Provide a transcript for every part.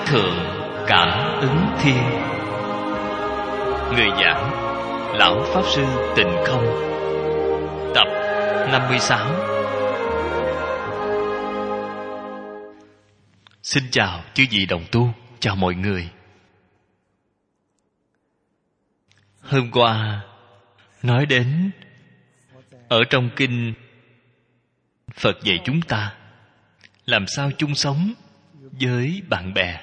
Thượng Cảm Ứng Thiên. Người giảng Lão Pháp Sư Tịnh Không. Tập 56. Xin chào chư vị đồng tu, chào mọi người. Hôm qua nói đến ở trong kinh Phật dạy chúng ta làm sao chung sống với bạn bè.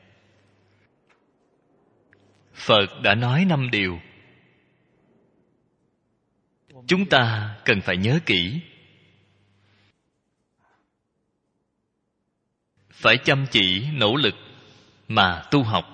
Phật đã nói 5 điều chúng ta cần phải nhớ kỹ, phải chăm chỉ nỗ lực mà tu học.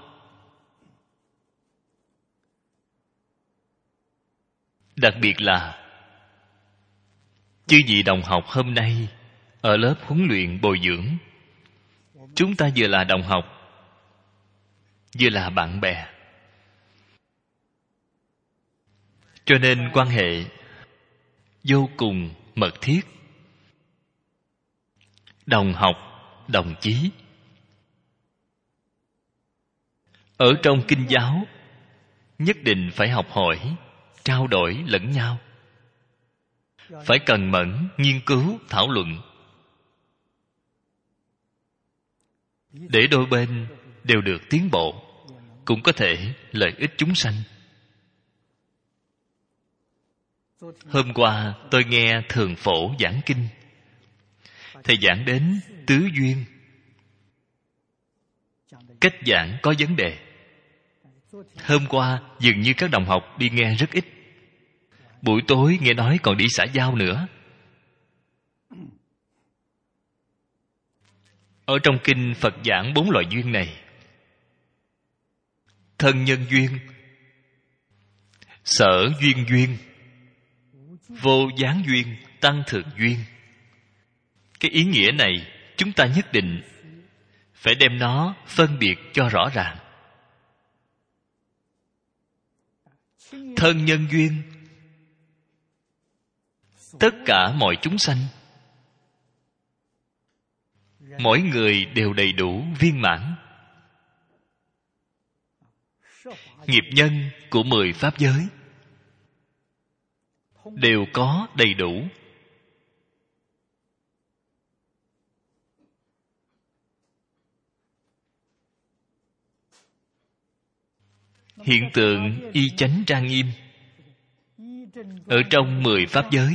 Đặc biệt là chư vị đồng học hôm nay ở lớp huấn luyện bồi dưỡng, chúng ta vừa là đồng học, vừa là bạn bè. Cho nên quan hệ vô cùng mật thiết. Đồng học, đồng chí. Ở trong kinh giáo nhất định phải học hỏi, trao đổi lẫn nhau, phải cần mẫn nghiên cứu thảo luận, để đôi bên đều được tiến bộ, cũng có thể lợi ích chúng sanh. Hôm qua tôi nghe Thường Phổ giảng kinh. Thầy giảng đến tứ duyên. Cách giảng có vấn đề. Hôm qua dường như các đồng học đi nghe rất ít. Buổi tối nghe nói còn đi xã giao nữa. Ở trong kinh Phật giảng 4 loại duyên này: thân nhân duyên, sở duyên duyên, vô gián duyên, tăng thượng duyên. Cái ý nghĩa này chúng ta nhất định phải đem nó phân biệt cho rõ ràng. Thân nhân duyên, tất cả mọi chúng sanh, mỗi người đều đầy đủ viên mãn. Nghiệp nhân của 10 pháp giới đều có đầy đủ. Hiện tượng y chánh trang nghiêm ở trong 10 pháp giới.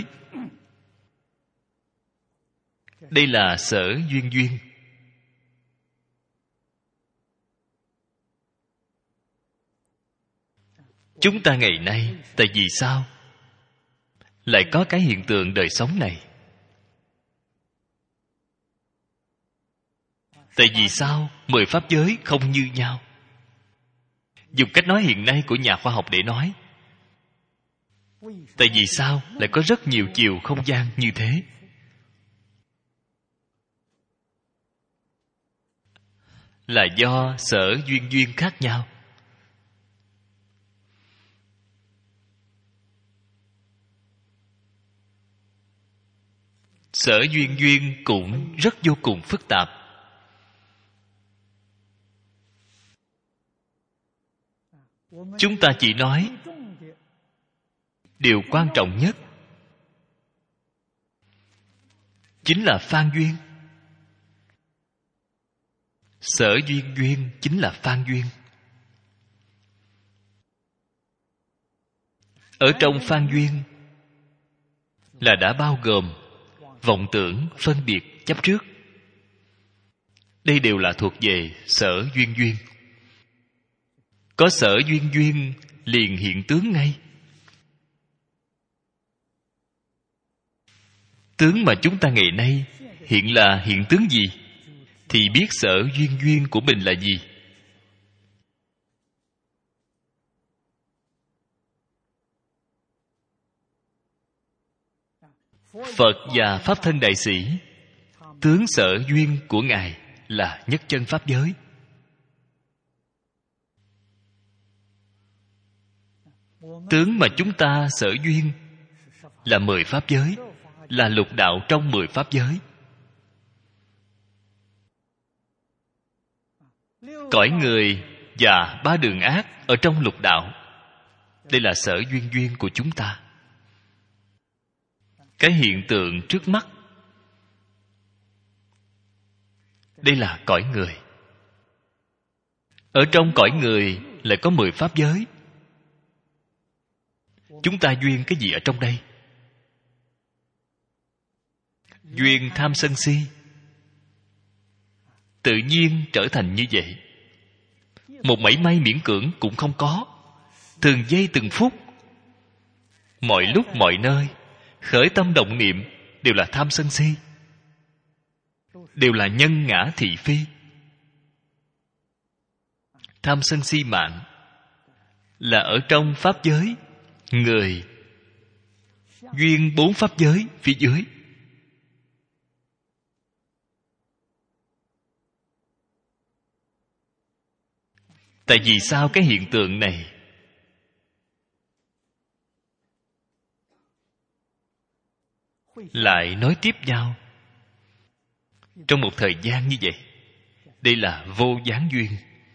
Đây là sở duyên duyên. Chúng ta ngày nay tại vì sao lại có cái hiện tượng đời sống này? Tại vì sao 10 pháp giới không như nhau? Dùng cách nói hiện nay của nhà khoa học để nói, tại vì sao lại có rất nhiều chiều không gian như thế? Là do sở duyên duyên khác nhau. Sở duyên duyên cũng rất vô cùng phức tạp. Chúng ta chỉ nói điều quan trọng nhất chính là phan duyên. Sở duyên duyên chính là phan duyên. Ở trong phan duyên là đã bao gồm vọng tưởng, phân biệt, chấp trước. Đây đều là thuộc về sở duyên duyên. Có sở duyên duyên liền hiện tướng ngay. Tướng mà chúng ta ngày nay hiện là hiện tướng gì thì biết sở duyên duyên của mình là gì. Phật và Pháp Thân Đại Sĩ, tướng sở duyên của Ngài là nhất chân pháp giới. Tướng mà chúng ta sở duyên là 10 pháp giới, là lục đạo trong 10 pháp giới. cõi người và ba đường ác ở trong lục đạo. Đây là sở duyên duyên của chúng ta. Cái hiện tượng trước mắt, đây là cõi người. Ở trong cõi người lại có 10 pháp giới. Chúng ta duyên cái gì ở trong đây? Duyên tham sân si, tự nhiên trở thành như vậy. Một mảy may miễn cưỡng cũng không có. Từng giây từng phút, mọi lúc mọi nơi, khởi tâm động niệm đều là tham sân si, đều là nhân ngã thị phi. Tham sân si mạng là ở trong pháp giới người, duyên 4 pháp giới phía dưới. Tại vì sao cái hiện tượng này lại nối tiếp nhau trong một thời gian như vậy? Đây là vô gián duyên.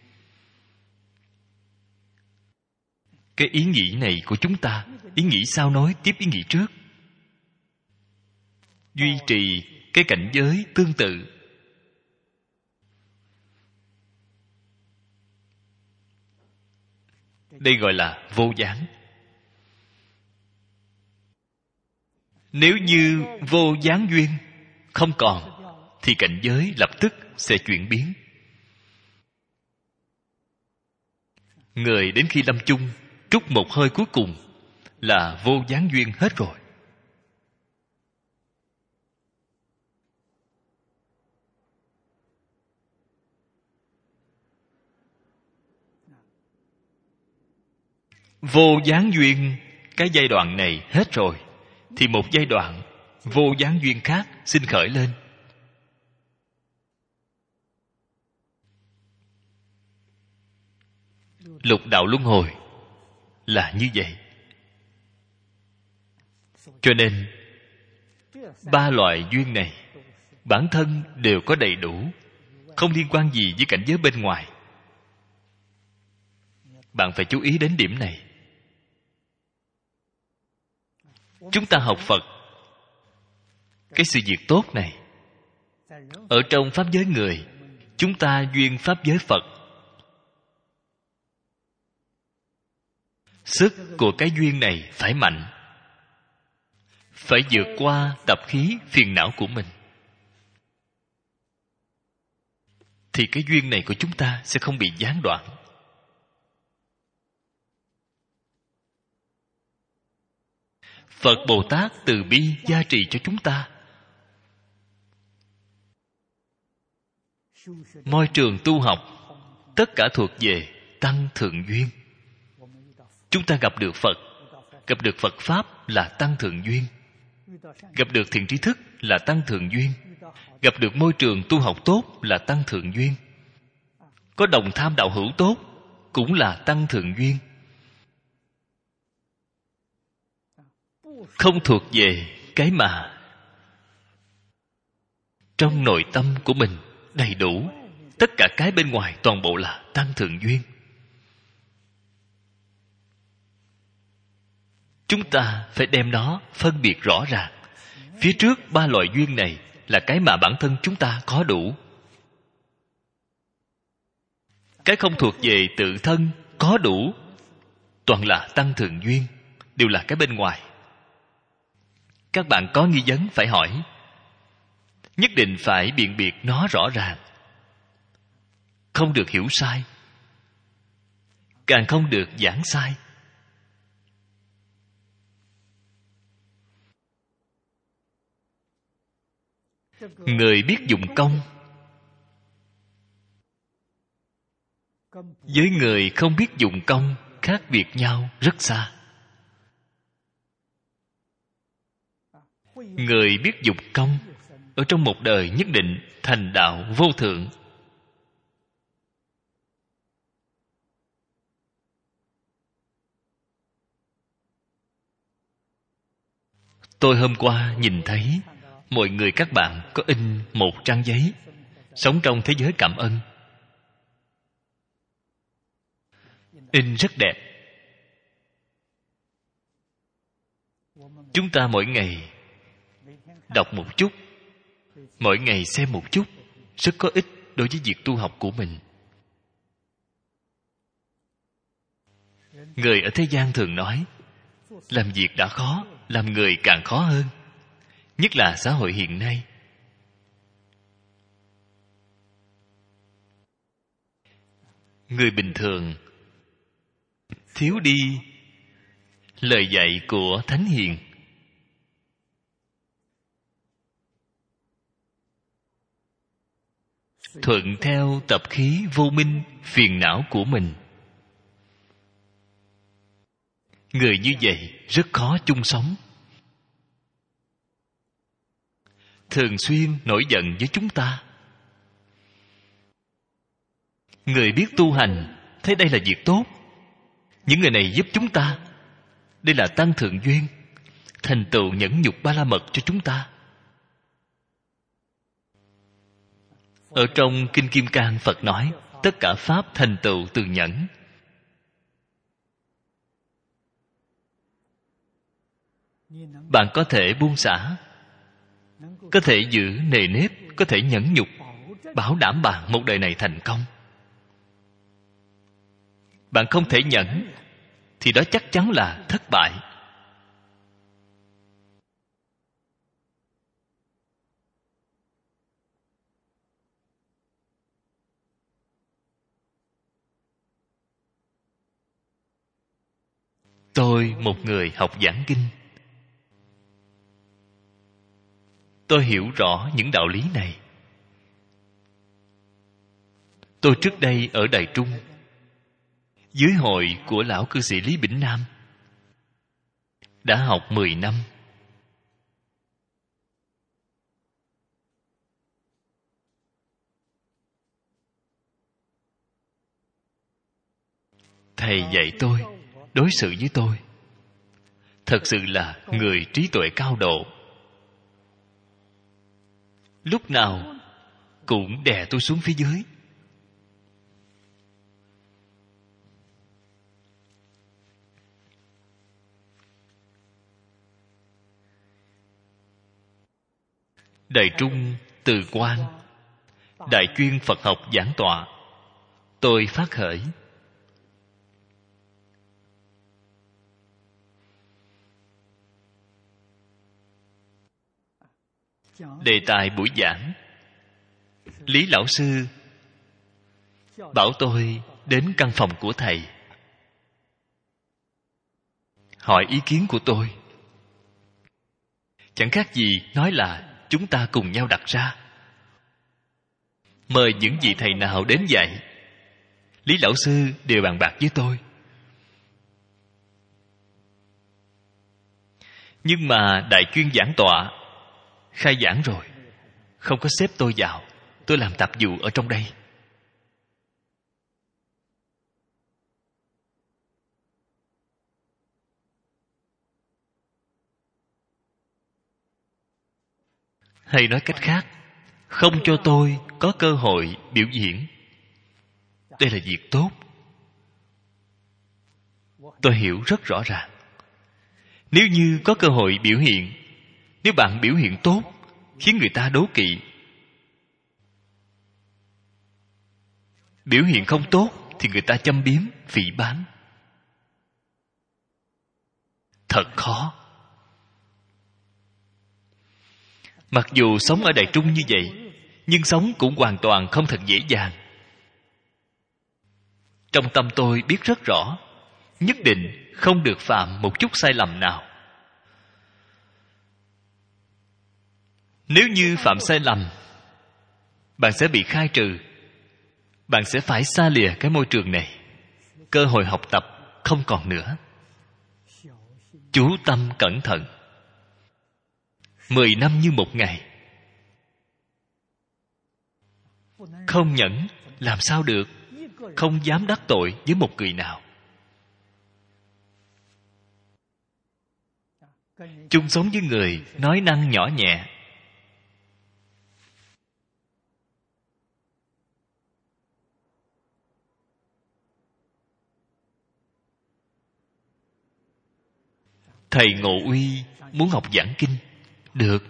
Cái ý nghĩ này của chúng ta, ý nghĩ sao nối tiếp ý nghĩ trước, duy trì cái cảnh giới tương tự. Đây gọi là vô gián. Nếu như vô gián duyên không còn, thì cảnh giới lập tức sẽ chuyển biến. Người đến khi lâm chung, trút một hơi cuối cùng là vô gián duyên hết rồi. Vô gián duyên, cái giai đoạn này hết rồi, thì một giai đoạn vô gián duyên khác sinh khởi lên. Lục đạo luân hồi là như vậy. Cho nên 3 loại duyên này bản thân đều có đầy đủ, không liên quan gì với cảnh giới bên ngoài. Bạn phải chú ý đến điểm này. Chúng ta học Phật, cái sự việc tốt này, ở trong pháp giới người, chúng ta duyên pháp giới Phật. Sức của cái duyên này phải mạnh, phải vượt qua tập khí phiền não của mình, thì cái duyên này của chúng ta sẽ không bị gián đoạn. Phật Bồ Tát từ bi gia trì cho chúng ta. Môi trường tu học tất cả thuộc về tăng thượng duyên. Chúng ta gặp được Phật, gặp được Phật Pháp là tăng thượng duyên, gặp được thiện tri thức là tăng thượng duyên, gặp được môi trường tu học tốt là tăng thượng duyên, có đồng tham đạo hữu tốt cũng là tăng thượng duyên. Không thuộc về cái mà trong nội tâm của mình đầy đủ, tất cả cái bên ngoài toàn bộ là tăng thượng duyên. Chúng ta phải đem nó phân biệt rõ ràng. Phía trước 3 loại duyên này là cái mà bản thân chúng ta có đủ. Cái không thuộc về tự thân có đủ toàn là tăng thượng duyên, đều là cái bên ngoài. Các bạn có nghi vấn phải hỏi, nhất định phải biện biệt nó rõ ràng, không được hiểu sai, càng không được giảng sai. Người biết dụng công với người không biết dụng công khác biệt nhau rất xa. Người biết dụng công ở trong một đời nhất định thành đạo vô thượng. Tôi hôm qua nhìn thấy mọi người các bạn có in một trang giấy, sống trong thế giới cảm ơn. in rất đẹp. Chúng ta mỗi ngày đọc một chút, mỗi ngày xem một chút, rất có ích đối với việc tu học của mình. Người ở thế gian thường nói, làm việc đã khó, làm người càng khó hơn. Nhất là xã hội hiện nay. Người bình thường thiếu đi lời dạy của Thánh Hiền. Thuận theo tập khí vô minh, phiền não của mình. Người như vậy rất khó chung sống. Thường xuyên nổi giận với chúng ta. Người biết tu hành thấy đây là việc tốt. Những người này giúp chúng ta. Đây là tăng thượng duyên, thành tựu nhẫn nhục ba la mật cho chúng ta. Ở trong Kinh Kim Cang, Phật nói tất cả pháp thành tựu từ nhẫn. Bạn có thể buông xả, có thể giữ nề nếp, có thể nhẫn nhục, bảo đảm bạn một đời này thành công. Bạn không thể nhẫn thì đó chắc chắn là thất bại. Tôi, một người học giảng kinh, tôi hiểu rõ những đạo lý này. Tôi trước đây ở Đài Trung, dưới hội của lão cư sĩ Lý Bỉnh Nam, đã học 10 năm. Thầy dạy tôi, đối xử với tôi, thật sự là người trí tuệ cao độ. Lúc nào cũng đè tôi xuống phía dưới. Đài Trung, Từ Quan, Đại chuyên Phật học giảng tọa, tôi phát khởi. Đề tài buổi giảng, Lý lão sư bảo tôi đến căn phòng của thầy, hỏi ý kiến của tôi. Chẳng khác gì nói là chúng ta cùng nhau đặt ra, mời những vị thầy nào đến dạy. Lý lão sư đều bàn bạc với tôi. Nhưng mà đại chuyên giảng tọa khai giảng rồi, không có xếp tôi vào. Tôi làm tạp vụ ở trong đây. Hay nói cách khác, không cho tôi có cơ hội biểu diễn. Đây là việc tốt. Tôi hiểu rất rõ ràng. Nếu như có cơ hội biểu hiện, nếu bạn biểu hiện tốt, khiến người ta đố kỵ. Biểu hiện không tốt thì người ta châm biếm, phỉ báng. Thật khó. Mặc dù sống ở Đài Trung như vậy, nhưng sống cũng hoàn toàn không thật dễ dàng. Trong tâm tôi biết rất rõ, nhất định không được phạm một chút sai lầm nào. Nếu như phạm sai lầm, bạn sẽ bị khai trừ. Bạn sẽ phải xa lìa cái môi trường này. Cơ hội học tập không còn nữa. Chú tâm cẩn thận. 10 năm như một ngày. Không nhẫn làm sao được. Không dám đắc tội với một người nào. Chung sống với người nói năng nhỏ nhẹ, Thầy Ngộ Uy muốn học giảng kinh. Được.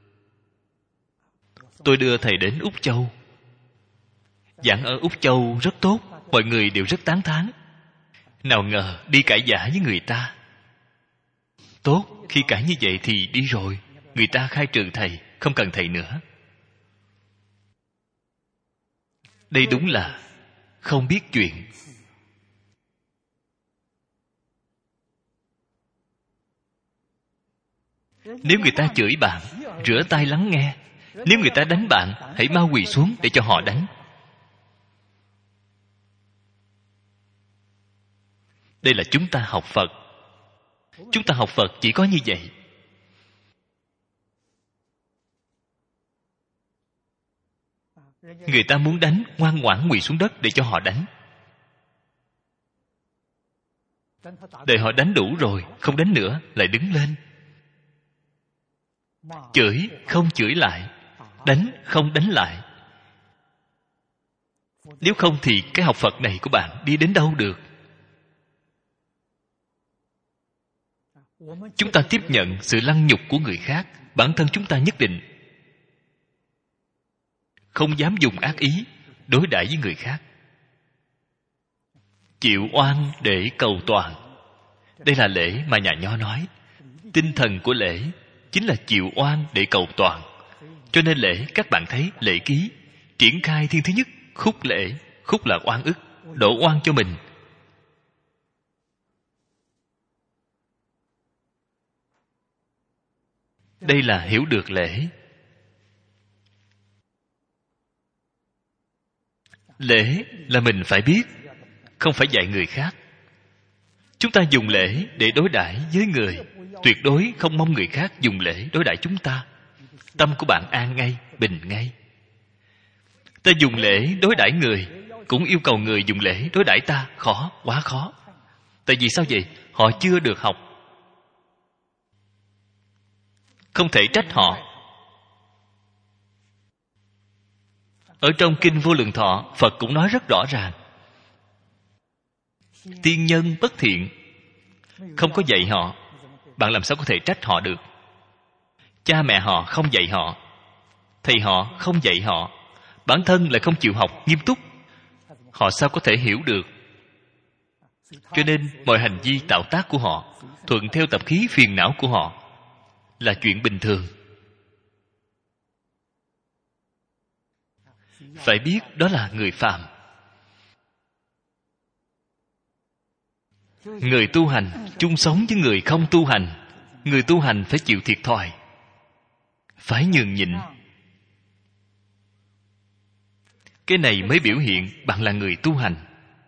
Tôi đưa thầy đến Úc Châu. Giảng ở Úc Châu rất tốt, mọi người đều rất tán thán. Nào ngờ đi cãi giả với người ta. Tốt, khi cãi như vậy thì đi rồi. Người ta khai trừ thầy, không cần thầy nữa. Đây đúng là không biết chuyện. Nếu người ta chửi bạn, rửa tay lắng nghe. Nếu người ta đánh bạn, hãy mau quỳ xuống để cho họ đánh. Đây là chúng ta học Phật. Chúng ta học Phật chỉ có như vậy. Người ta muốn đánh, ngoan ngoãn quỳ xuống đất để cho họ đánh. Đợi họ đánh đủ rồi, không đánh nữa, lại đứng lên. Chửi, không chửi lại. Đánh, không đánh lại. Nếu không thì cái học Phật này của bạn đi đến đâu được? Chúng ta tiếp nhận sự lăng nhục của người khác, bản thân chúng ta nhất định không dám dùng ác ý đối đãi với người khác. Chịu oan để cầu toàn. Đây là lễ mà nhà Nho nói. Tinh thần của lễ chính là chịu oan để cầu toàn. Cho nên lễ, các bạn thấy lễ ký triển khai thiên thứ nhất, khúc lễ. Khúc là oan ức, đổ oan cho mình. Đây là hiểu được lễ. Lễ là mình phải biết, không phải dạy người khác. Chúng ta dùng lễ để đối đãi với người, tuyệt đối không mong người khác dùng lễ đối đãi chúng ta. Tâm của bạn an ngay, bình ngay. Ta dùng lễ đối đãi người, cũng yêu cầu người dùng lễ đối đãi ta. Khó, quá khó. Tại vì sao vậy? Họ chưa được học. Không thể trách họ. Ở trong Kinh Vô Lượng Thọ, Phật cũng nói rất rõ ràng. Tiên nhân bất thiện, không có dạy họ, bạn làm sao có thể trách họ được? Cha mẹ họ không dạy họ, thầy họ không dạy họ, bản thân lại không chịu học nghiêm túc, họ sao có thể hiểu được? Cho nên mọi hành vi tạo tác của họ thuận theo tập khí phiền não của họ là chuyện bình thường. Phải biết đó là người phàm. Người tu hành chung sống với người không tu hành. Người tu hành phải chịu thiệt thòi, phải nhường nhịn. Cái này mới biểu hiện bạn là người tu hành.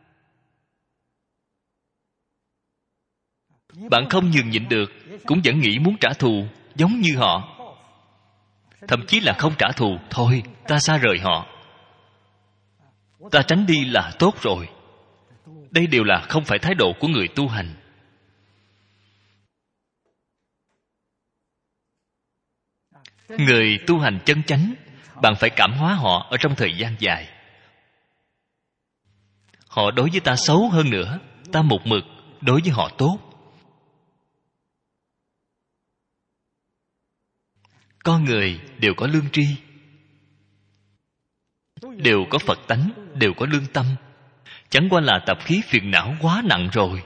Bạn không nhường nhịn được, cũng vẫn nghĩ muốn trả thù giống như họ. Thậm chí là không trả thù, thôi ta xa rời họ, ta tránh đi là tốt rồi. Đây đều là không phải thái độ của người tu hành. Người tu hành chân chánh, bạn phải cảm hóa họ ở trong thời gian dài. Họ đối với ta xấu hơn nữa, ta một mực đối với họ tốt. Con người đều có lương tri, đều có Phật tánh, đều có lương tâm. Chẳng qua là tập khí phiền não quá nặng rồi.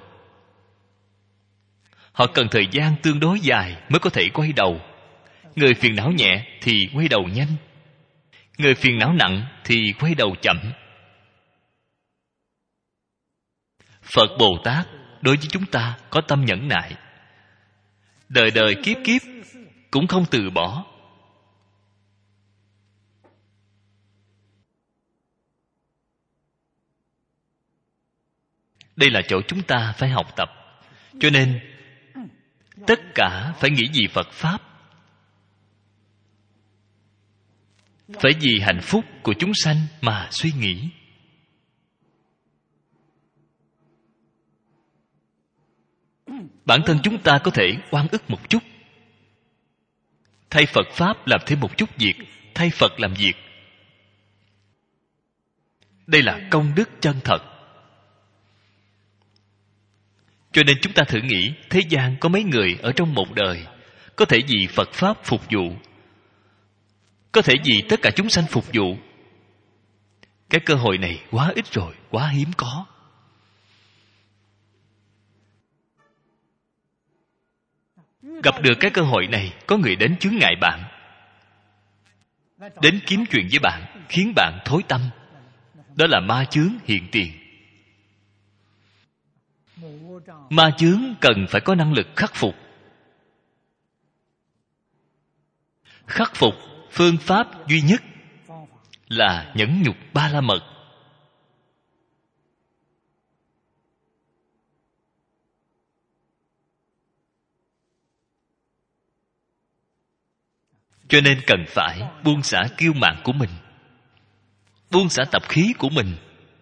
Họ cần thời gian tương đối dài mới có thể quay đầu. Người phiền não nhẹ thì quay đầu nhanh, người phiền não nặng thì quay đầu chậm. Phật Bồ Tát đối với chúng ta có tâm nhẫn nại, đời đời kiếp kiếp cũng không từ bỏ. Đây là chỗ chúng ta phải học tập. Cho nên tất cả phải nghĩ vì Phật Pháp, phải vì hạnh phúc của chúng sanh mà suy nghĩ. Bản thân chúng ta có thể oan ức một chút, thay Phật Pháp làm thêm một chút việc, thay Phật làm việc. Đây là công đức chân thật. Cho nên chúng ta thử nghĩ, thế gian có mấy người ở trong một đời có thể vì Phật Pháp phục vụ, có thể vì tất cả chúng sanh phục vụ. Cái cơ hội này quá ít rồi, quá hiếm có. Gặp được cái cơ hội này, có người đến chướng ngại bạn, đến kiếm chuyện với bạn, khiến bạn thối tâm. Đó là ma chướng hiện tiền. Ma chướng cần phải có năng lực khắc phục. Khắc phục phương pháp duy nhất là nhẫn nhục ba la mật. Cho nên cần phải buông xả kiêu mạn của mình, buông xả tập khí của mình,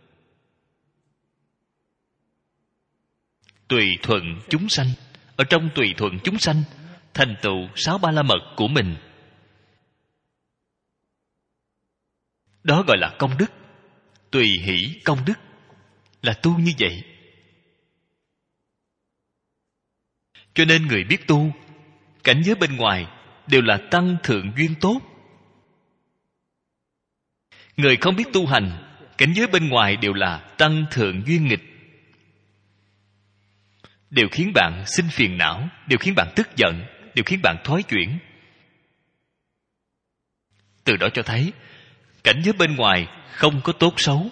tùy thuận chúng sanh. Ở trong tùy thuận chúng sanh thành tựu 6 ba la mật của mình. Đó gọi là công đức. Tùy hỷ công đức là tu như vậy. Cho nên người biết tu, cảnh giới bên ngoài đều là tăng thượng duyên tốt. Người không biết tu hành, cảnh giới bên ngoài đều là tăng thượng duyên nghịch, đều khiến bạn sinh phiền não, đều khiến bạn tức giận, đều khiến bạn thoái chuyển. Từ đó cho thấy cảnh giới bên ngoài không có tốt xấu.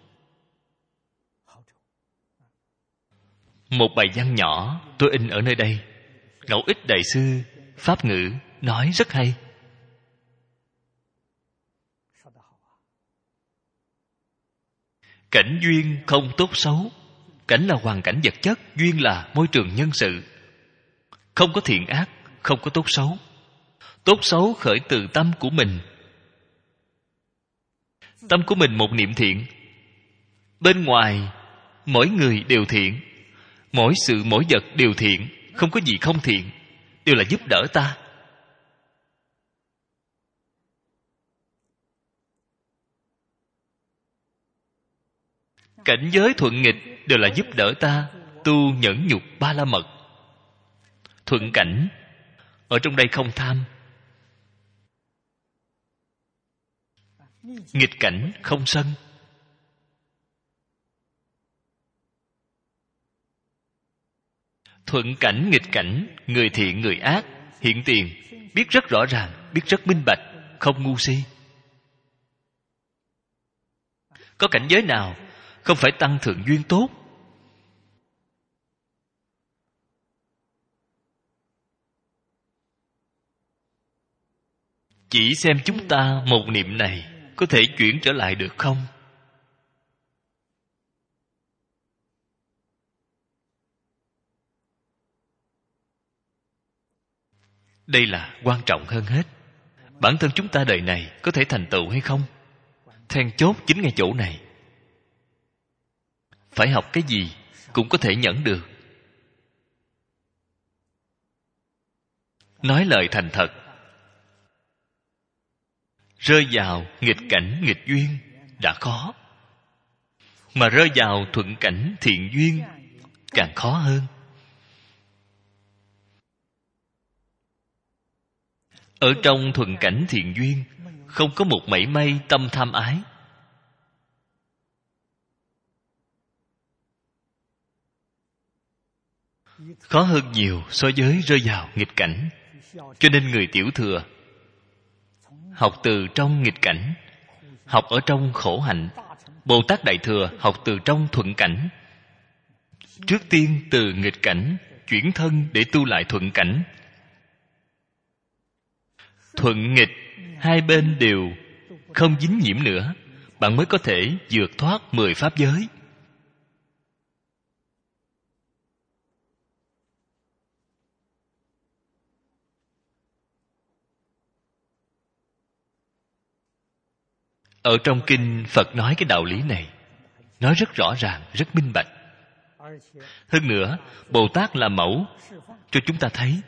Một bài văn nhỏ tôi in ở nơi đây, Ngẫu Ích Đại sư Pháp ngữ nói rất hay. Cảnh duyên không tốt xấu. Cảnh là hoàn cảnh vật chất, duyên là môi trường nhân sự. Không có thiện ác, không có tốt xấu. Tốt xấu khởi từ tâm của mình. Tâm của mình một niệm thiện, bên ngoài mỗi người đều thiện, mỗi sự mỗi vật đều thiện, không có gì không thiện, đều là giúp đỡ ta. Cảnh giới thuận nghịch đều là giúp đỡ ta tu nhẫn nhục ba la mật. Thuận cảnh ở trong đây không tham, nghịch cảnh không sân. Thuận cảnh nghịch cảnh, người thiện người ác, hiện tiền, biết rất rõ ràng, biết rất minh bạch, không ngu si. Có cảnh giới nào không phải tăng thượng duyên tốt? Chỉ xem chúng ta một niệm này có thể chuyển trở lại được không? Đây là quan trọng hơn hết. Bản thân chúng ta đời này có thể thành tựu hay không? Then chốt chính ngay chỗ này. Phải học cái gì cũng có thể nhẫn được. Nói lời thành thật. Rơi vào nghịch cảnh nghịch duyên đã khó, mà rơi vào thuận cảnh thiện duyên càng khó hơn. Ở trong thuận cảnh thiện duyên không có một mảy may tâm tham ái. Khó hơn nhiều so với rơi vào nghịch cảnh. Cho nên người tiểu thừa học từ trong nghịch cảnh, học ở trong khổ hạnh. Bồ Tát Đại Thừa học từ trong thuận cảnh. Trước tiên từ nghịch cảnh chuyển thân để tu lại thuận cảnh. Thuận nghịch hai bên đều không dính nhiễm nữa, bạn mới có thể vượt thoát 10 pháp giới. Ở trong kinh Phật nói cái đạo lý này, nói rất rõ ràng, rất minh bạch. Hơn nữa, Bồ Tát là mẫu cho chúng ta thấy.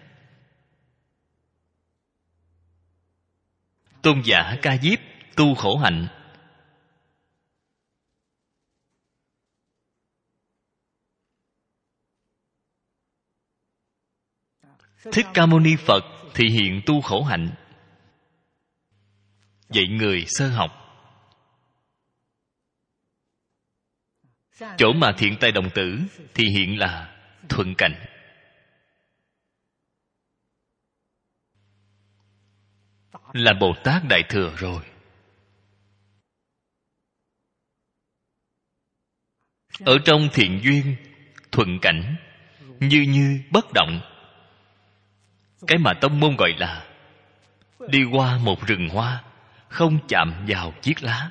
Tôn giả Ca Diếp tu khổ hạnh, Thích Ca Mâu Ni Phật thị hiện tu khổ hạnh, dạy người sơ học. Chỗ mà Thiện Tài Đồng Tử thị hiện là thuận cảnh. Là Bồ Tát Đại Thừa rồi. Ở trong thiện duyên, thuận cảnh, như như bất động. Cái mà tông môn gọi là đi qua một rừng hoa, không chạm vào chiếc lá.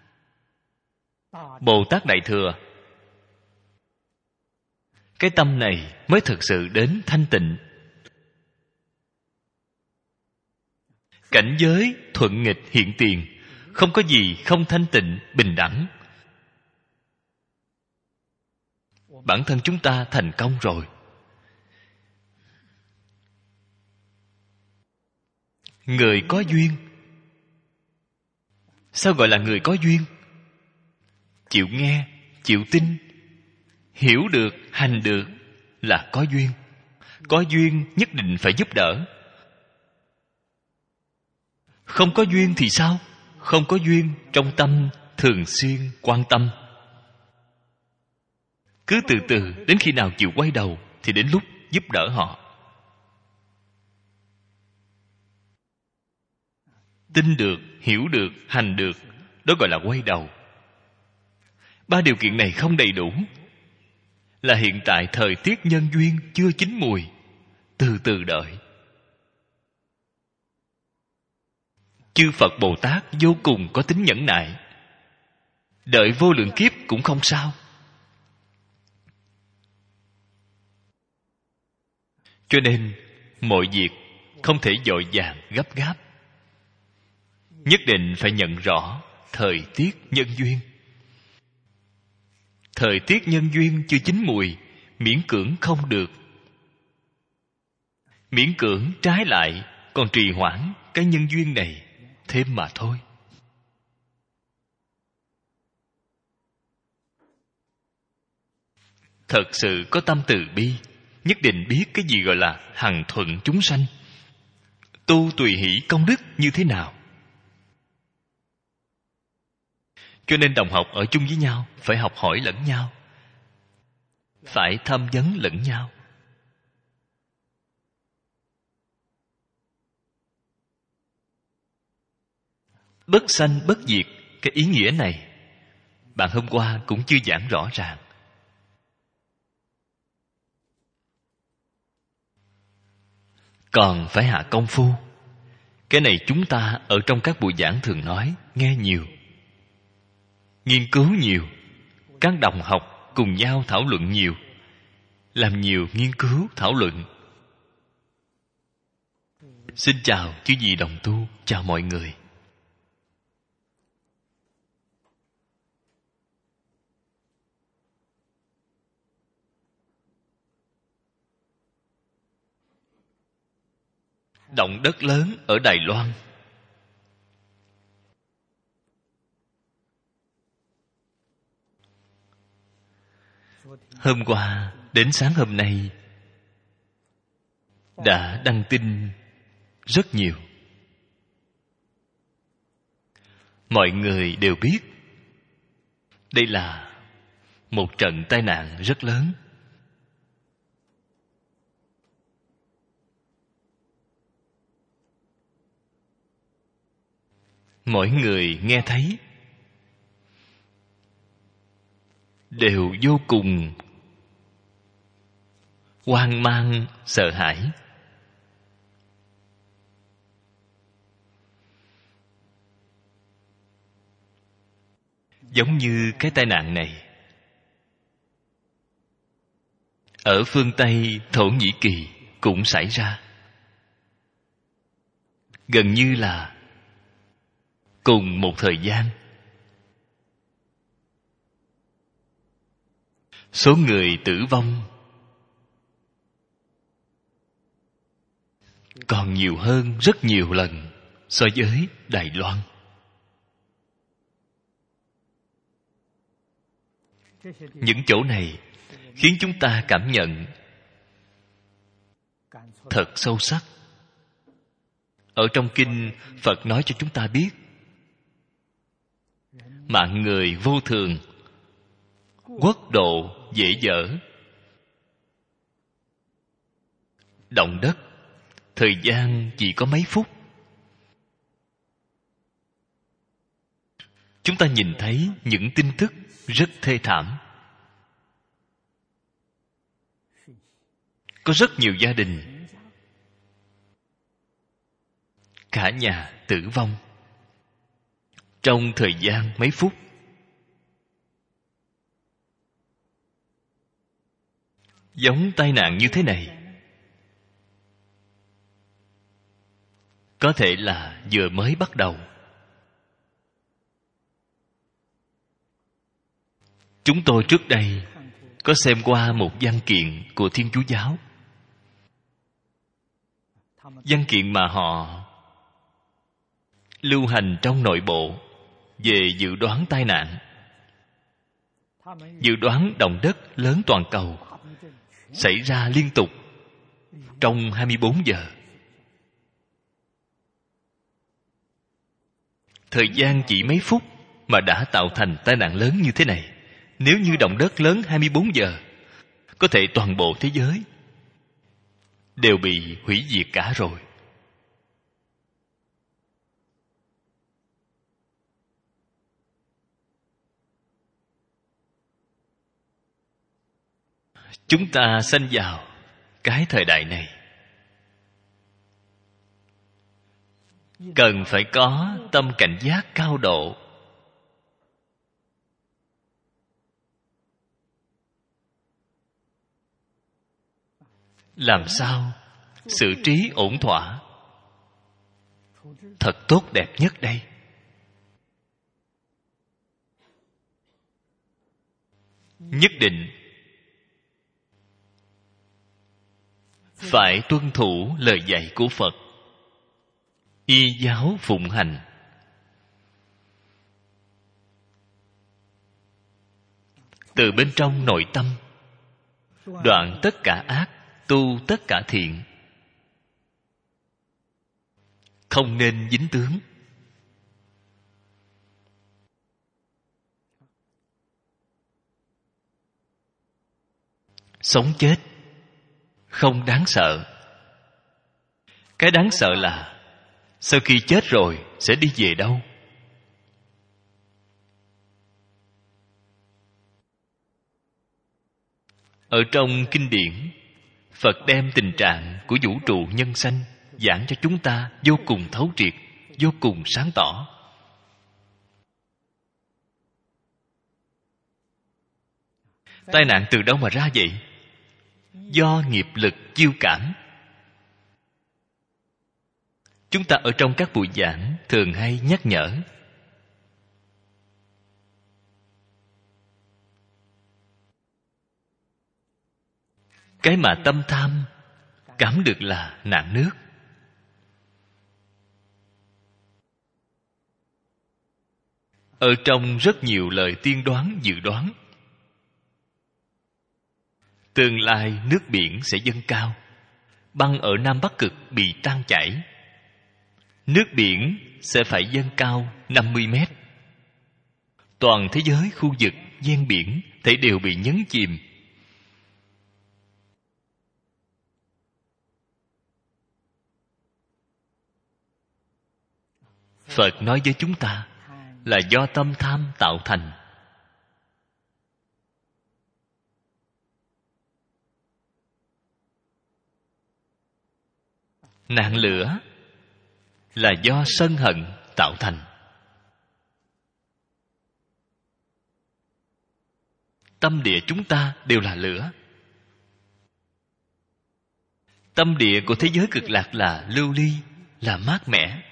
Bồ Tát Đại Thừa, cái tâm này mới thực sự đến thanh tịnh. Cảnh giới thuận nghịch hiện tiền, không có gì không thanh tịnh, bình đẳng. Bản thân chúng ta thành công rồi. Người có duyên. Sao gọi là người có duyên? Chịu nghe, chịu tin, hiểu được, hành được là có duyên. Có duyên nhất định phải giúp đỡ. Không có duyên thì sao? Không có duyên, trong tâm thường xuyên quan tâm. Cứ từ từ, đến khi nào chịu quay đầu thì đến lúc giúp đỡ họ. Tin được, hiểu được, hành được, đó gọi là quay đầu. Ba điều kiện này không đầy đủ, là hiện tại thời tiết nhân duyên chưa chín mùi. Từ từ đợi. Chư Phật Bồ Tát vô cùng có tính nhẫn nại. Đợi vô lượng kiếp cũng không sao. Cho nên mọi việc không thể vội vàng gấp gáp. Nhất định phải nhận rõ thời tiết nhân duyên. Thời tiết nhân duyên chưa chín mùi, miễn cưỡng không được. Miễn cưỡng trái lại, còn trì hoãn cái nhân duyên này thêm mà thôi. Thật sự có tâm từ bi, nhất định biết cái gì gọi là hằng thuận chúng sanh. Tu tùy hỷ công đức như thế nào. Cho nên đồng học ở chung với nhau, phải học hỏi lẫn nhau, phải tham vấn lẫn nhau. Bất sanh bất diệt, cái ý nghĩa này bạn hôm qua cũng chưa giảng rõ ràng. Còn phải hạ công phu. Cái này chúng ta ở trong các buổi giảng thường nói, nghe nhiều, nghiên cứu nhiều, các đồng học cùng nhau thảo luận nhiều, làm nhiều nghiên cứu thảo luận. Xin chào chư vị đồng tu, chào mọi người. Động đất lớn ở Đài Loan. Hôm qua đến sáng hôm nay đã đăng tin rất nhiều. Mọi người đều biết đây là một trận tai nạn rất lớn. Mỗi người nghe thấy đều vô cùng hoang mang, sợ hãi. Giống như cái tai nạn này ở phương Tây Thổ Nhĩ Kỳ cũng xảy ra. Gần như là cùng một thời gian. Số người tử vong còn nhiều hơn rất nhiều lần so với Đài Loan. Những chỗ này khiến chúng ta cảm nhận thật sâu sắc. Ở trong kinh, Phật nói cho chúng ta biết, mạng người vô thường, quốc độ dễ dở, động đất thời gian chỉ có mấy phút. Chúng ta nhìn thấy những tin tức rất thê thảm. Có rất nhiều gia đình cả nhà tử vong trong thời gian mấy phút. Giống tai nạn như thế này có thể là vừa mới bắt đầu. Chúng tôi trước đây có xem qua một văn kiện của Thiên Chúa Giáo. Văn kiện mà họ lưu hành trong nội bộ về dự đoán tai nạn, dự đoán động đất lớn toàn cầu xảy ra liên tục trong 24 giờ. Thời gian chỉ mấy phút mà đã tạo thành tai nạn lớn như thế này. Nếu như động đất lớn 24 giờ, có thể toàn bộ thế giới đều bị hủy diệt cả rồi. Chúng ta sanh vào cái thời đại này, cần phải có tâm cảnh giác cao độ. Làm sao xử trí ổn thỏa thật tốt đẹp nhất đây? Nhất định phải tuân thủ lời dạy của Phật, y giáo phụng hành. Từ bên trong nội tâm đoạn tất cả ác, tu tất cả thiện. Không nên dính tướng. Sống chết không đáng sợ. Cái đáng sợ là sau khi chết rồi sẽ đi về đâu? Ở trong kinh điển, Phật đem tình trạng của vũ trụ nhân sanh giảng cho chúng ta vô cùng thấu triệt, vô cùng sáng tỏ. Tai nạn từ đâu mà ra vậy? Do nghiệp lực chiêu cảm. Chúng ta ở trong các buổi giảng thường hay nhắc nhở. Cái mà tâm tham cảm được là nạn nước. Ở trong rất nhiều lời tiên đoán dự đoán, tương lai nước biển sẽ dâng cao, băng ở Nam Bắc Cực bị tan chảy, nước biển sẽ phải dâng cao 50 mét. Toàn thế giới khu vực ven biển thể đều bị nhấn chìm. Phật nói với chúng ta là do tâm tham tạo thành. Nạn lửa là do sân hận tạo thành. Tâm địa chúng ta đều là lửa. Tâm địa của thế giới cực lạc là lưu ly, là mát mẻ.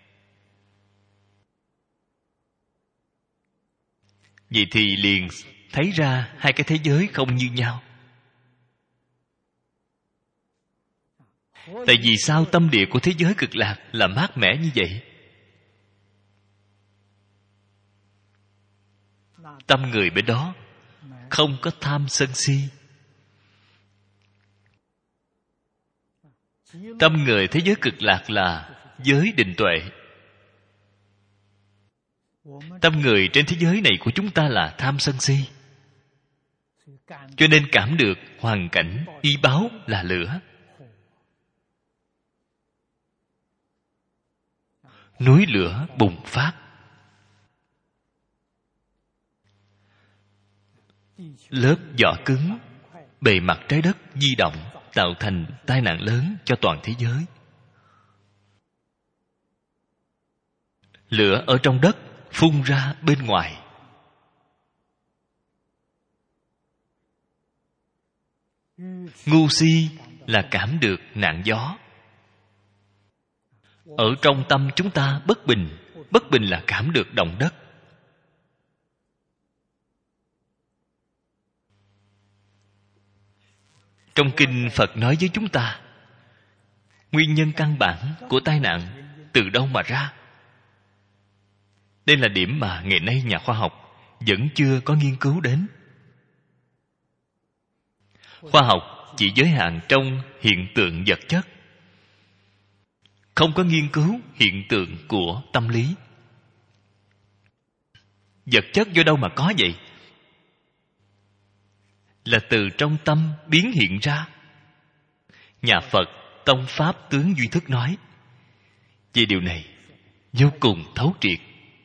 Vậy thì liền thấy ra hai cái thế giới không như nhau. Tại vì sao tâm địa của thế giới cực lạc là mát mẻ như vậy? Tâm người bên đó không có tham sân si, Tâm người thế giới cực lạc là giới định tuệ. Tâm người trên thế giới này của chúng ta là tham sân si, cho nên cảm được hoàn cảnh y báo là lửa. Núi lửa bùng phát, lớp vỏ cứng bề mặt trái đất di động, tạo thành tai nạn lớn cho toàn thế giới. Lửa ở trong đất phun ra bên ngoài. Ngu si là cảm được nạn gió. Ở trong tâm chúng ta bất bình. Bất bình là cảm được động đất. Trong kinh Phật nói với chúng ta, nguyên nhân căn bản của tai nạn từ đâu mà ra? Đây là điểm mà ngày nay nhà khoa học vẫn chưa có nghiên cứu đến. Khoa học chỉ giới hạn trong hiện tượng vật chất, không có nghiên cứu hiện tượng của tâm lý. Vật chất do đâu mà có vậy? Là từ trong tâm biến hiện ra. Nhà Phật Tông Pháp Tướng Duy Thức nói về điều này vô cùng thấu triệt.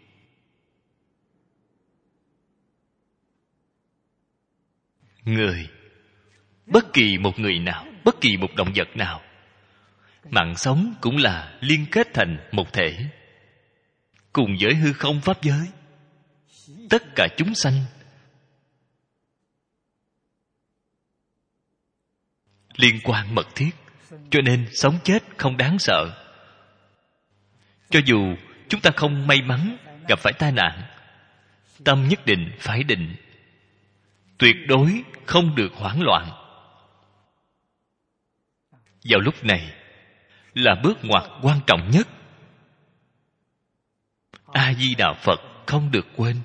Người, bất kỳ một người nào, bất kỳ một động vật nào, mạng sống cũng là liên kết thành một thể, cùng với hư không pháp giới. Tất cả chúng sanh liên quan mật thiết, cho nên sống chết không đáng sợ. Cho dù chúng ta không may mắn gặp phải tai nạn, tâm nhất định phải định, tuyệt đối không được hoảng loạn. Vào lúc này là bước ngoặt quan trọng nhất. A Di Đà Phật không được quên.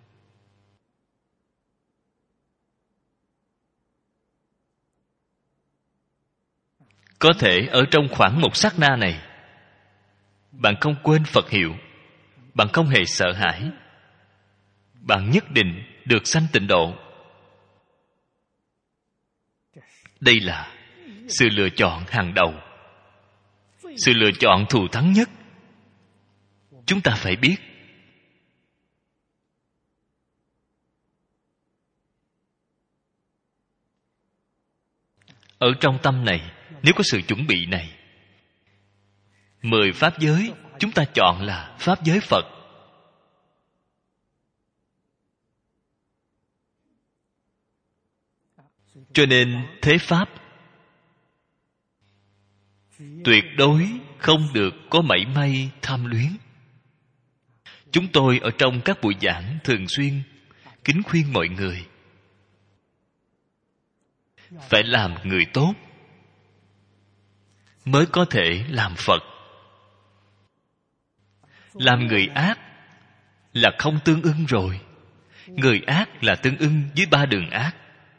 Có thể ở trong khoảng một sát na này, bạn không quên Phật hiệu, bạn không hề sợ hãi, bạn nhất định được sanh tịnh độ. Đây là sự lựa chọn hàng đầu, sự lựa chọn thù thắng nhất. Chúng ta phải biết, ở trong tâm này, nếu có sự chuẩn bị này, 10 pháp giới chúng ta chọn là pháp giới Phật. Cho nên thế pháp tuyệt đối không được có mảy may tham luyến. Chúng tôi ở trong các buổi giảng thường xuyên kính khuyên mọi người phải làm người tốt mới có thể làm Phật. Làm người ác là không tương ưng rồi. Người ác là tương ưng với 3 đường ác.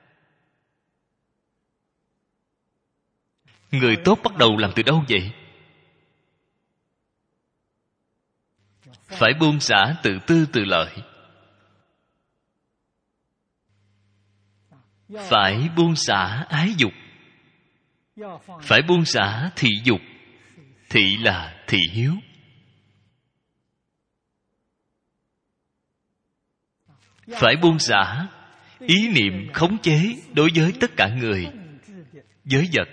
Người tốt bắt đầu làm từ đâu vậy? Phải buông xả tự tư tự lợi, phải buông xả ái dục, phải buông xả thị dục. Thị là thị hiếu. Phải buông xả ý niệm khống chế đối với tất cả người, giới vật.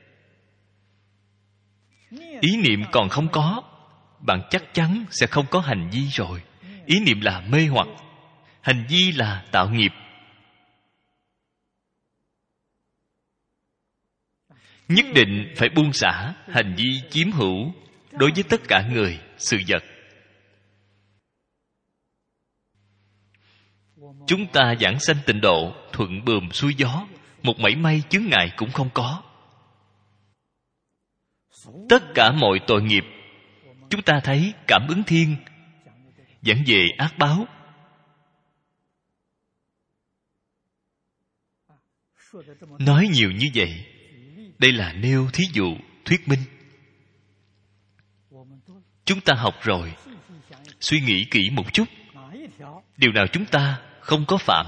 Ý niệm còn không có, bạn chắc chắn sẽ không có hành vi rồi. Ý niệm là mê hoặc, hành vi là tạo nghiệp. Nhất định phải buông xả hành vi chiếm hữu đối với tất cả người, sự vật. Chúng ta giảng sanh tịnh độ thuận buồm xuôi gió, một mảy may chướng ngại cũng không có. Tất cả mọi tội nghiệp chúng ta thấy Cảm Ứng Thiên giảng về ác báo. Nói nhiều như vậy, đây là nêu thí dụ thuyết minh. Chúng ta học rồi, suy nghĩ kỹ một chút, điều nào chúng ta không có phạm?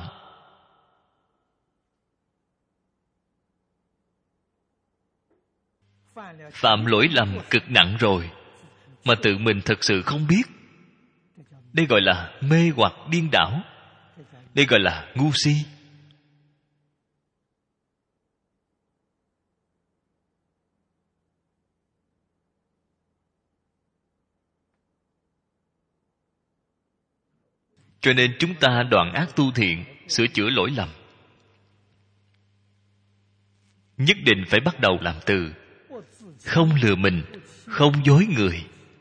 Phạm lỗi lầm cực nặng rồi mà tự mình thật sự không biết. Đây gọi là mê hoặc điên đảo. Đây gọi là ngu si. Cho nên chúng ta đoạn ác tu thiện, sửa chữa lỗi lầm, nhất định phải bắt đầu làm từ không lừa mình, không dối người.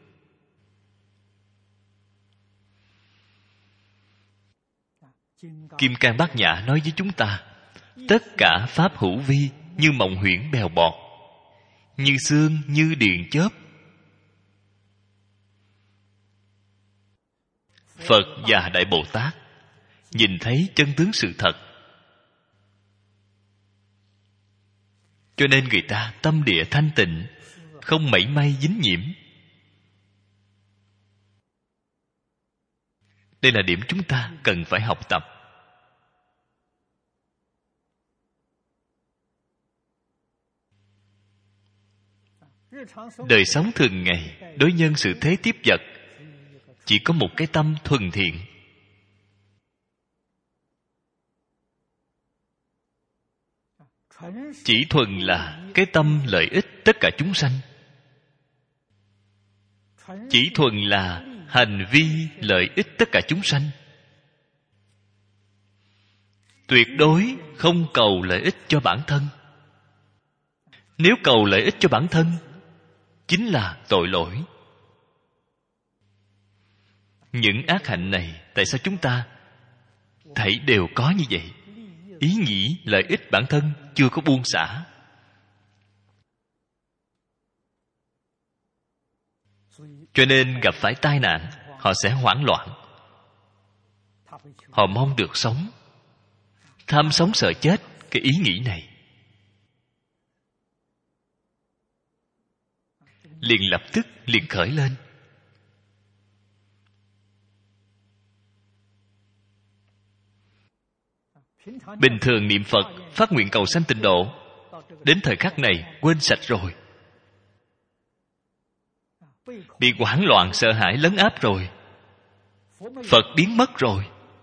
Kim Cang Bát Nhã nói với chúng ta, tất cả pháp hữu vi như mộng huyễn bèo bọt, như sương như điện chớp. Phật và Đại Bồ Tát nhìn thấy chân tướng sự thật, cho nên người ta tâm địa thanh tịnh, không mảy may dính nhiễm. Đây là điểm chúng ta cần phải học tập. Đời sống thường ngày, đối nhân xử thế tiếp vật, chỉ có một cái tâm thuần thiện. Chỉ thuần là cái tâm lợi ích tất cả chúng sanh. Chỉ thuần là hành vi lợi ích tất cả chúng sanh. Tuyệt đối không cầu lợi ích cho bản thân. Nếu cầu lợi ích cho bản thân, chính là tội lỗi. Những ác hạnh này, tại sao chúng ta thảy đều có như vậy? Ý nghĩ lợi ích bản thân chưa có buông xả. Cho nên gặp phải tai nạn, họ sẽ hoảng loạn. Họ mong được sống. Tham sống sợ chết, cái ý nghĩ này liền lập tức liền khởi lên. Bình thường niệm Phật, phát nguyện cầu sanh tịnh độ, đến thời khắc này quên sạch rồi, bị hoảng loạn sợ hãi lấn áp rồi, Phật biến mất rồi.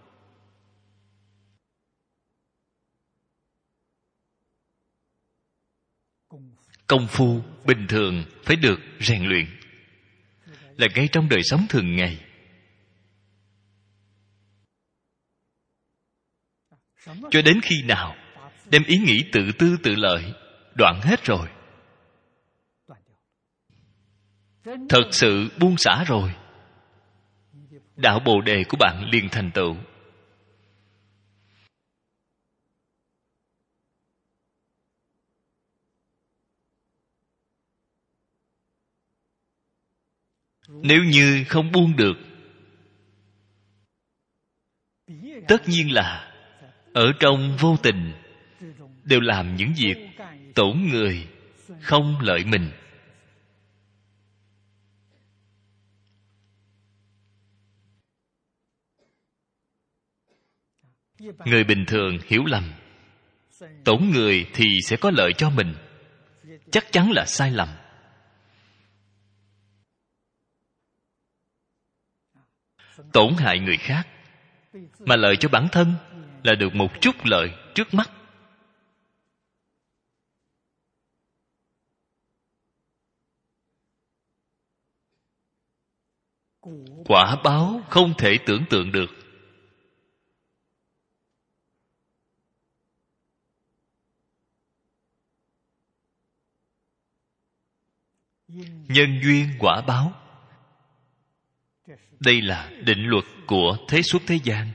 Công phu bình thường phải được rèn luyện, là ngay trong đời sống thường ngày. Cho đến khi nào đem ý nghĩ tự tư tự lợi đoạn hết rồi, thật sự buông xả rồi, đạo Bồ Đề của bạn liền thành tựu. Nếu như không buông được, tất nhiên là ở trong vô tình đều làm những việc tổn người, không lợi mình. Người bình thường hiểu lầm, tổn người thì sẽ có lợi cho mình, chắc chắn là sai lầm. Tổn hại người khác mà lợi cho bản thân là được một chút lợi trước mắt. Quả báo không thể tưởng tượng được. Nhân duyên quả báo, đây là định luật của thế xuất thế gian.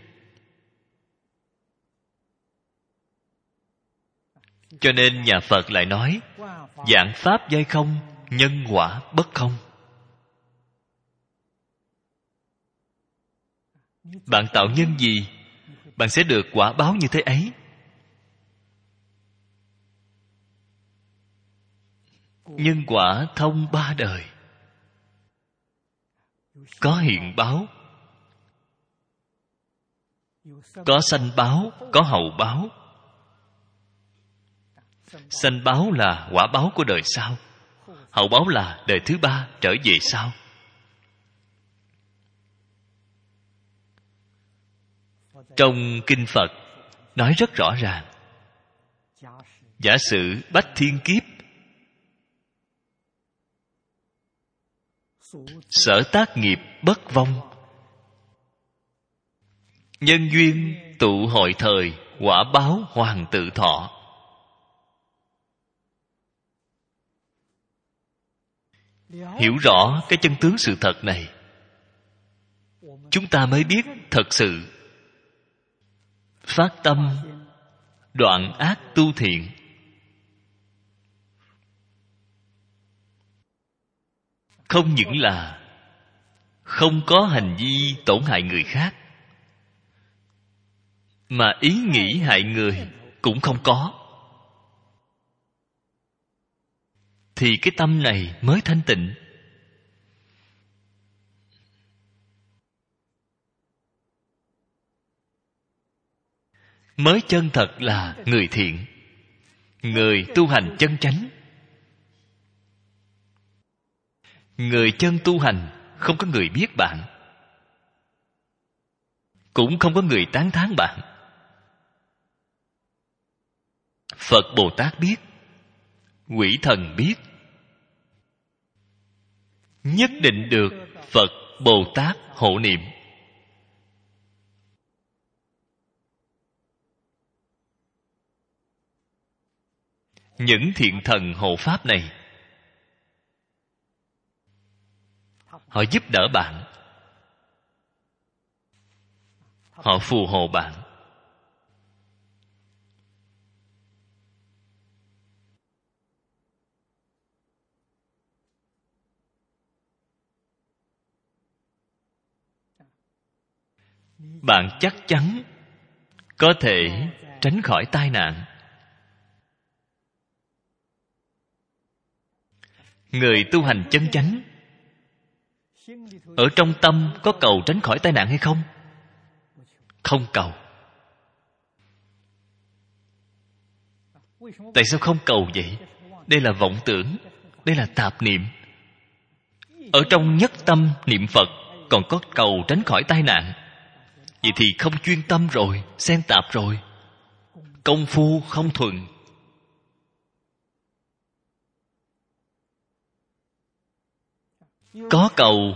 Cho nên nhà Phật lại nói, vạn pháp giai không, nhân quả bất không. Bạn tạo nhân gì, bạn sẽ được quả báo như thế ấy. nhân quả thông ba đời. Có hiện báo, có sanh báo, có hậu báo. Sanh báo là quả báo của đời sau, hậu báo là đời thứ ba trở về sau. Trong kinh Phật nói rất rõ ràng, giả sử bách thiên kiếp, sở tác nghiệp bất vong, nhân duyên tụ hội thời, quả báo hoàn tự thọ. Hiểu rõ cái chân tướng sự thật này, chúng ta mới biết thật sự phát tâm đoạn ác tu thiện. Không những là không có hành vi tổn hại người khác, mà ý nghĩ hại người cũng không có, thì cái tâm này mới thanh tịnh. Mới chân thật là người thiện, người tu hành chân chánh. Người chân tu hành không có người biết bạn, cũng không có người tán thán bạn. Phật Bồ Tát biết, quỷ thần biết, nhất định được Phật Bồ Tát hộ niệm. Những thiện thần hộ pháp này, họ giúp đỡ bạn, họ phù hộ bạn. Bạn chắc chắn có thể tránh khỏi tai nạn. Người tu hành chân chánh, ở trong tâm có cầu tránh khỏi tai nạn hay không? Không cầu. Tại sao không cầu vậy? Đây là vọng tưởng, đây là tạp niệm. Ở trong nhất tâm niệm Phật còn có cầu tránh khỏi tai nạn, vậy thì không chuyên tâm rồi, xen tạp rồi, công phu không thuần. Có cầu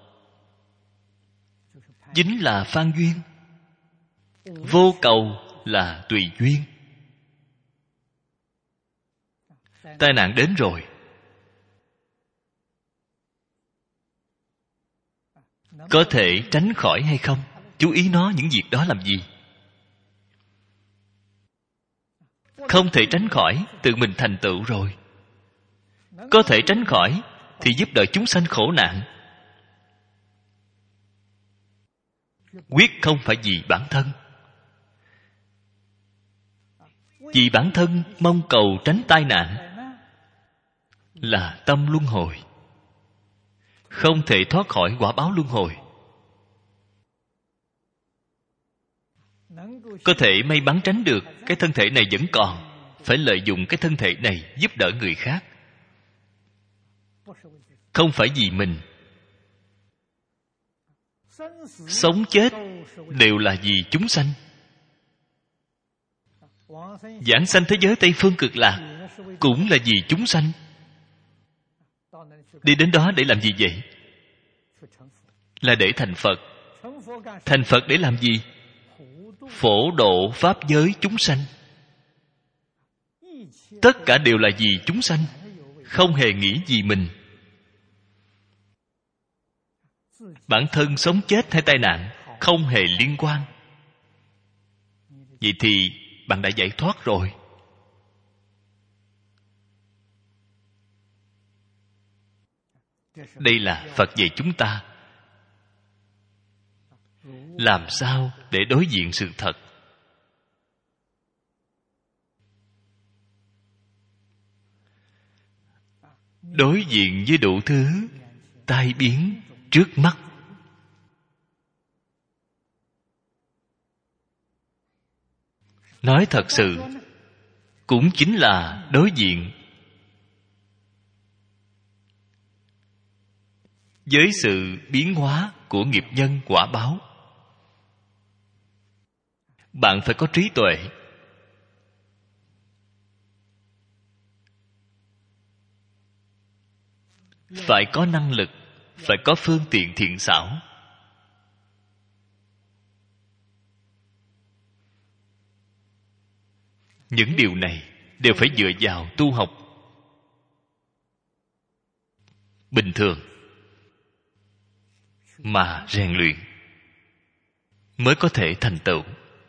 chính là phan duyên, vô cầu là tùy duyên. Tai nạn đến rồi, có thể tránh khỏi hay không? Chú ý nó những việc đó làm gì? Không thể tránh khỏi, tự mình thành tựu rồi. Có thể tránh khỏi thì giúp đỡ chúng sanh khổ nạn. Quyết không phải vì bản thân. Vì bản thân mong cầu tránh tai nạn là tâm luân hồi, không thể thoát khỏi quả báo luân hồi. Có thể may mắn tránh được, cái thân thể này vẫn còn, phải lợi dụng cái thân thể này giúp đỡ người khác, không phải vì mình. Sống chết đều là vì chúng sanh. Giảng sanh thế giới Tây Phương Cực Lạc cũng là vì chúng sanh. Đi đến đó để làm gì vậy? Là để thành Phật. Thành Phật để làm gì? Phổ độ pháp giới chúng sanh. Tất cả đều là vì chúng sanh, không hề nghĩ vì mình. Bản thân sống chết hay tai nạn không hề liên quan. Vậy thì bạn đã giải thoát rồi. Đây là Phật dạy chúng ta làm sao để đối diện sự thật. diện với đủ thứ tai biến trước mắt. Nói thật sự, cũng chính là đối diện với sự biến hóa của nghiệp nhân quả báo. Bạn phải có trí tuệ, phải có năng lực, phải có phương tiện thiện xảo. Những điều này đều phải dựa vào tu học bình thường mà rèn luyện mới có thể thành tựu.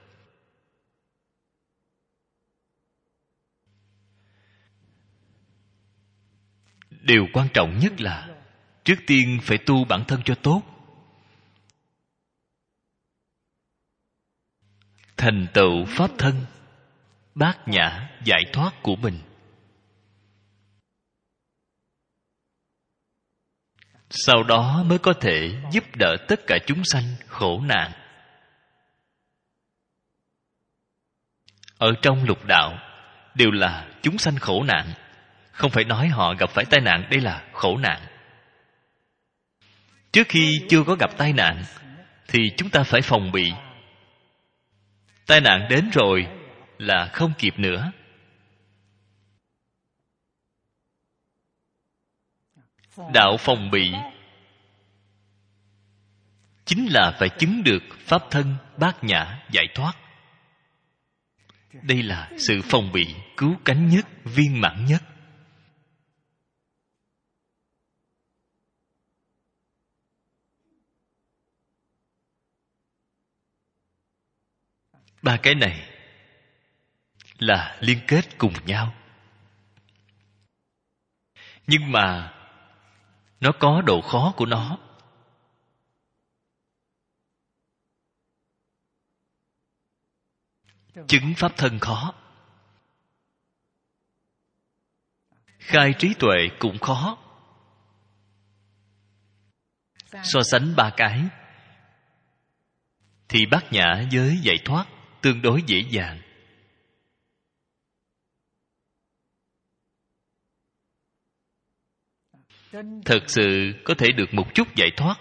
Điều quan trọng nhất là trước tiên phải tu bản thân cho tốt, thành tựu pháp thân bát nhã giải thoát của mình. Sau đó mới có thể giúp đỡ tất cả chúng sanh khổ nạn. Ở trong lục đạo đều là chúng sanh khổ nạn. Không phải nói họ gặp phải tai nạn đây là khổ nạn. Trước khi chưa có gặp tai nạn thì chúng ta phải phòng bị. Tai nạn đến rồi là không kịp nữa. Đạo phòng bị chính là phải chứng được pháp thân bát nhã giải thoát. Đây là sự phòng bị cứu cánh nhất, viên mãn nhất. Ba cái này là liên kết cùng nhau. Nhưng mà nó có độ khó của nó. Chứng pháp thân khó, khai trí tuệ cũng khó. So sánh ba cái thì bát nhã với giải thoát tương đối dễ dàng. Thật sự có thể được một chút giải thoát,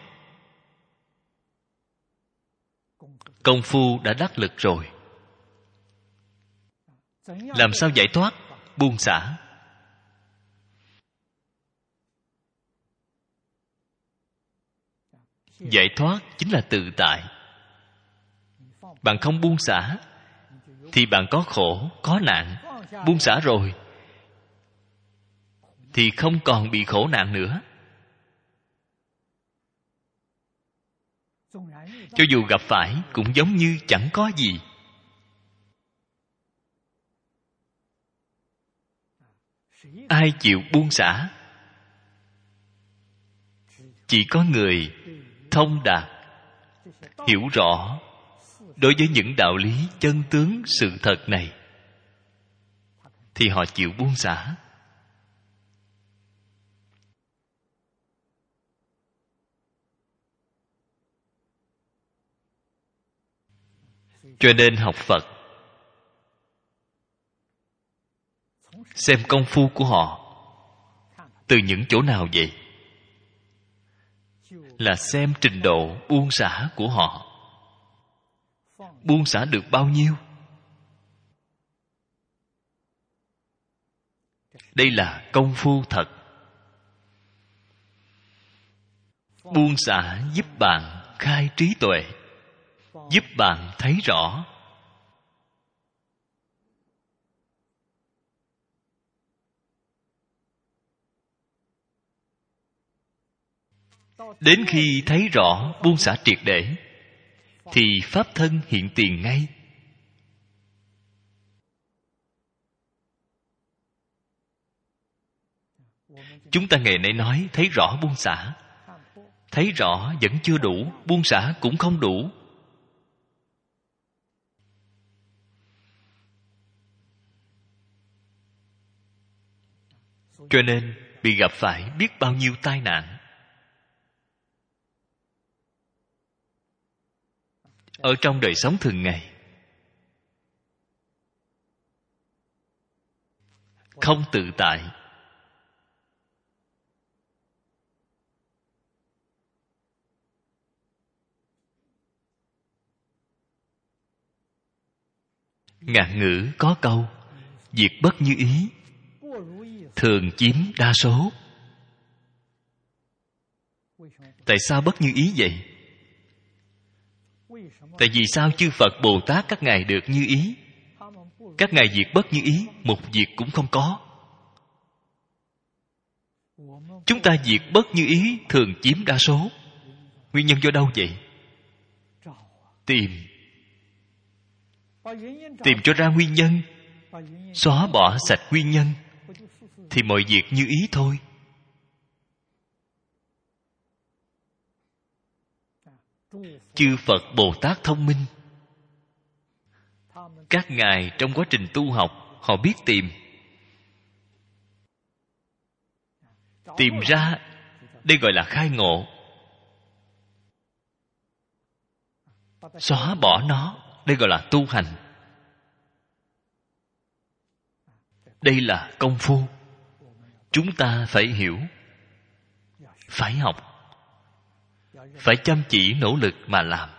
công phu đã đắc lực rồi. Làm sao giải thoát? Buông xả. Giải thoát chính là tự tại. Bạn không buông xả thì bạn có khổ, có nạn. Buông xả rồi thì không còn bị khổ nạn nữa. Cho dù gặp phải cũng giống như chẳng có gì. Ai chịu buông xả? Chỉ có người thông đạt, hiểu rõ đối với những đạo lý chân tướng sự thật này thì họ chịu buông xả. Cho nên học Phật, xem công phu của họ từ những chỗ nào vậy? Là xem trình độ buông xả của họ. Buông xả được bao nhiêu? Đây là công phu thật. Buông xả giúp bạn khai trí tuệ, giúp bạn thấy rõ. Đến khi thấy rõ buông xả triệt để thì pháp thân hiện tiền ngay. Chúng ta ngày nay nói thấy rõ buông xả. Thấy rõ vẫn chưa đủ, buông xả cũng không đủ. Cho nên bị gặp phải biết bao nhiêu tai nạn. Ở trong đời sống thường ngày, không tự tại, ngạn ngữ có câu việc bất như ý thường chiếm đa số. Tại sao bất như ý vậy? Tại vì sao chư Phật Bồ Tát các ngài được như ý, các ngài việc bất như ý một việc cũng không có? Chúng ta việc bất như ý thường chiếm đa số. Nguyên nhân do đâu vậy? Tìm cho ra nguyên nhân, xóa bỏ sạch nguyên nhân, thì mọi việc như ý thôi. Chư Phật Bồ Tát thông minh, các ngài trong quá trình tu học, họ biết tìm ra, đây gọi là khai ngộ. Xóa bỏ nó, đây gọi là tu hành. Đây là công phu. Chúng ta phải hiểu, phải học, phải chăm chỉ nỗ lực mà làm.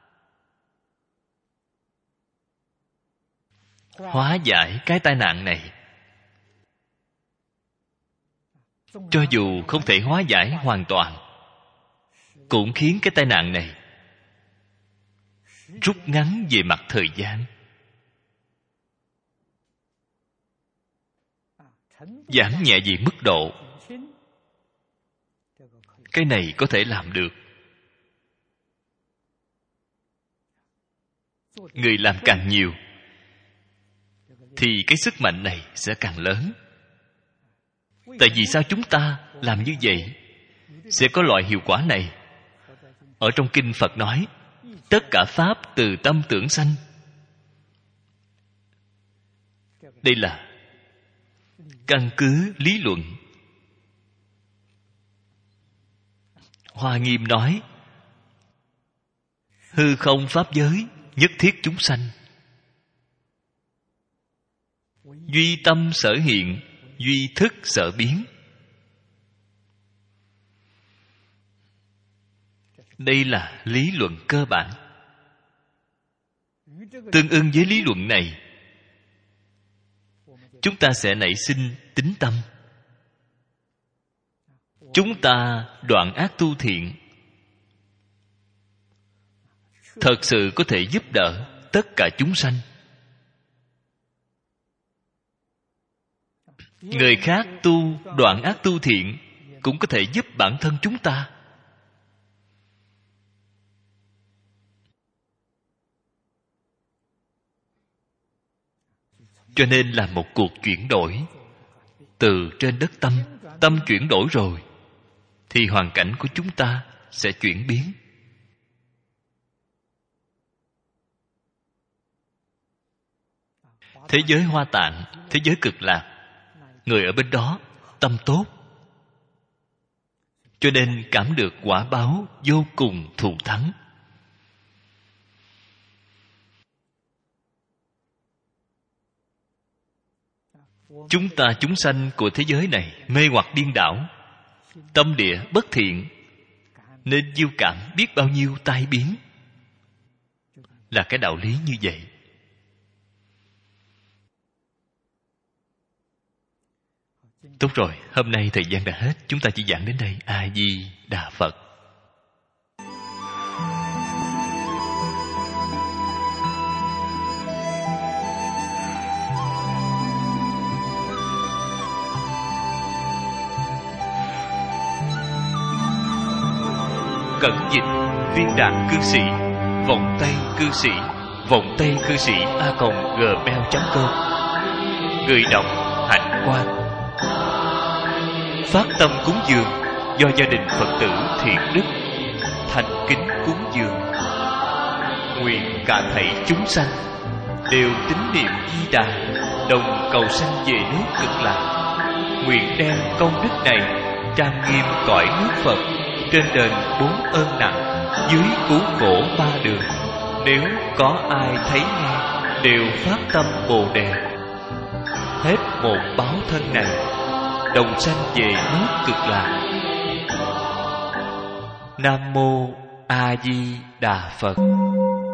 Hóa giải cái tai nạn này. Cho dù không thể hóa giải hoàn toàn, cũng khiến cái tai nạn này rút ngắn về mặt thời gian, giảm nhẹ về mức độ. Cái này có thể làm được. Người làm càng nhiều thì cái sức mạnh này sẽ càng lớn. Tại vì sao chúng ta làm như vậy sẽ có loại hiệu quả này? Ở trong kinh Phật nói, tất cả pháp từ tâm tưởng sanh. Đây là căn cứ lý luận. Hoa Nghiêm nói, hư không pháp giới nhất thiết chúng sanh. Duy tâm sở hiện, duy thức sở biến. Đây là lý luận cơ bản. Tương ưng với lý luận này, chúng ta sẽ nảy sinh tín tâm. Chúng ta đoạn ác tu thiện, thật sự có thể giúp đỡ tất cả chúng sanh. Người khác tu đoạn ác tu thiện cũng có thể giúp bản thân chúng ta. Cho nên là một cuộc chuyển đổi. Từ trên đất tâm, tâm chuyển đổi rồi, thì hoàn cảnh của chúng ta sẽ chuyển biến. Thế giới Hoa Tạng, thế giới Cực Lạc, người ở bên đó tâm tốt, cho nên cảm được quả báo vô cùng thù thắng. Chúng ta chúng sanh của thế giới này mê hoặc điên đảo, tâm địa bất thiện, nên diêu cảm biết bao nhiêu tai biến. Là cái đạo lý như vậy. Tốt rồi, hôm nay thời gian đã hết, chúng ta chỉ giảng đến đây. A Di Đà Phật. Cẩn dịch Viên Đạn Cư Sĩ, Vọng Tây Cư Sĩ, Vọng Tây Cư Sĩ @gmail.com. Người đọc Hạnh Quang. Phát tâm cúng dường do gia đình Phật tử Thiện Đức thành kính cúng dường. Nguyện cả thảy chúng sanh đều tín niệm Di Đà, đồng cầu sanh về nước Cực Lạc. nguyện đem công đức này trang nghiêm cõi nước Phật, trên đền 4 ơn nặng, dưới cứu khổ 3 đường. Nếu có ai thấy nghe, đều phát tâm Bồ Đề. Hết một báo thân này, đồng sanh về nước Cực Lạc. Nam mô A Di Đà Phật.